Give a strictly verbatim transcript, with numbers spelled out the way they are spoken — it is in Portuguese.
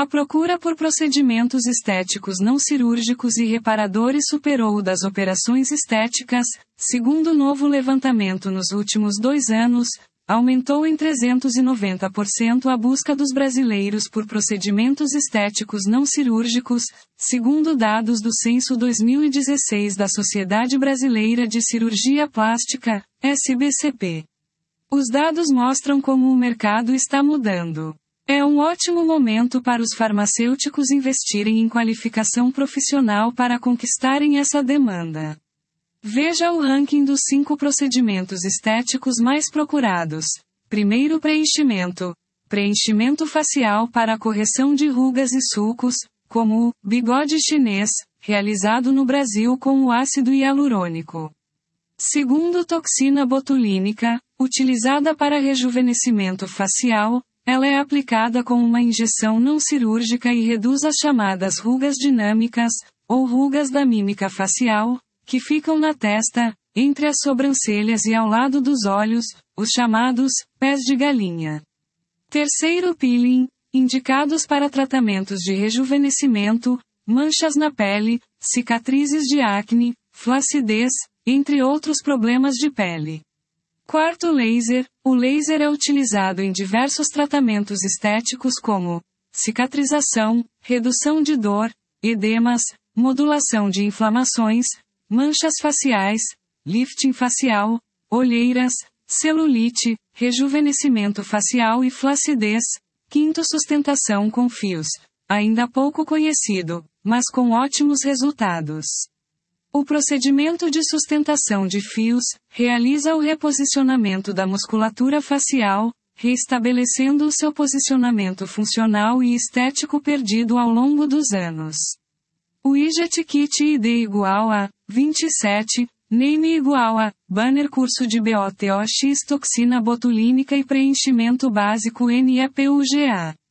A procura por procedimentos estéticos não cirúrgicos e reparadores superou o das operações estéticas, segundo o novo levantamento nos últimos dois anos, aumentou em trezentos e noventa por cento a busca dos brasileiros por procedimentos estéticos não cirúrgicos, segundo dados do Censo dois mil e dezesseis da Sociedade Brasileira de Cirurgia Plástica, S B C P. Os dados mostram como o mercado está mudando. É um ótimo momento para os farmacêuticos investirem em qualificação profissional para conquistarem essa demanda. Veja o ranking dos cinco procedimentos estéticos mais procurados. Primeiro, preenchimento. Preenchimento facial para a correção de rugas e sulcos, como o bigode chinês, realizado no Brasil com o ácido hialurônico. Segundo, toxina botulínica, utilizada para rejuvenescimento facial. Ela é aplicada com uma injeção não cirúrgica e reduz as chamadas rugas dinâmicas, ou rugas da mímica facial, que ficam na testa, entre as sobrancelhas e ao lado dos olhos, os chamados pés de galinha. Terceiro, peeling, indicados para tratamentos de rejuvenescimento, manchas na pele, cicatrizes de acne, flacidez, entre outros problemas de pele. Quarto, laser. O laser é utilizado em diversos tratamentos estéticos como cicatrização, redução de dor, edemas, modulação de inflamações, manchas faciais, lifting facial, olheiras, celulite, rejuvenescimento facial e flacidez. Quinto, sustentação com fios. Ainda pouco conhecido, mas com ótimos resultados. O procedimento de sustentação de fios realiza o reposicionamento da musculatura facial, reestabelecendo o seu posicionamento funcional e estético perdido ao longo dos anos. O Ijet Kit I D igual a vinte e sete, Name igual a banner curso de B O T O X toxina botulínica e preenchimento básico N E P U G A.